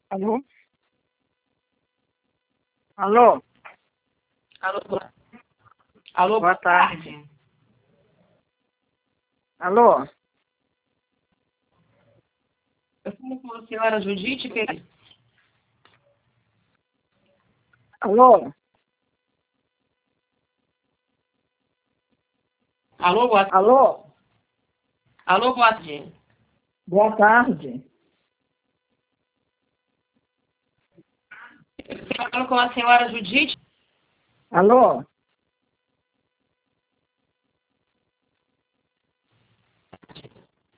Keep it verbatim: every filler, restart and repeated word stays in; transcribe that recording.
Alô? Alô? Alô, boa, alô, Boa tarde. Alô? Eu falo com a senhora Judite, que... Alô? Alô, boa, Alô? alô, boa tarde. Boa tarde. Eu falo com a senhora Judite. Alô?